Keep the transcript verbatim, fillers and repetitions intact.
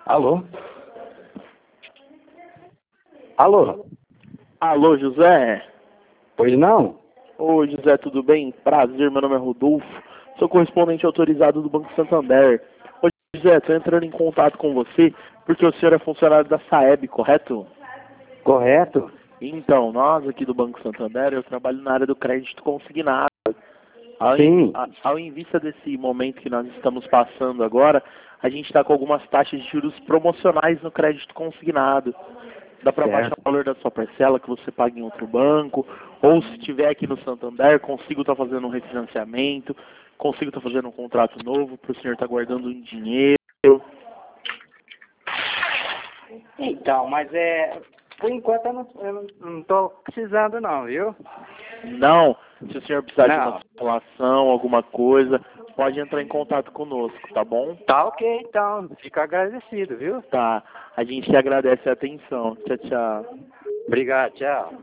Alô? Alô? Alô, José? Pois não? Oi, José, tudo bem? Prazer, meu nome é Rodolfo, sou correspondente autorizado do Banco Santander. Oi, José, estou entrando em contato com você porque o senhor é funcionário da Saeb, correto? Correto? Então, nós aqui do Banco Santander, eu trabalho na área do crédito consignado. Ao em, Sim. a- ao em vista desse momento que nós estamos passando agora, a gente está com algumas taxas de juros promocionais no crédito consignado. Dá para baixar Certo. o valor da sua parcela que você paga em outro banco, ou se tiver aqui no Santander, consigo estar fazendo um refinanciamento, consigo estar fazendo um contrato novo para o senhor estar guardando um dinheiro. Então, mas é... Por enquanto eu não, eu não, não tô precisando não, viu? Não, se o senhor precisar de uma Não. simulação, alguma coisa, pode entrar em contato conosco, tá bom? Tá ok, então. Fico agradecido, viu? Tá, a gente agradece a atenção. Tchau, tchau. Obrigado, tchau.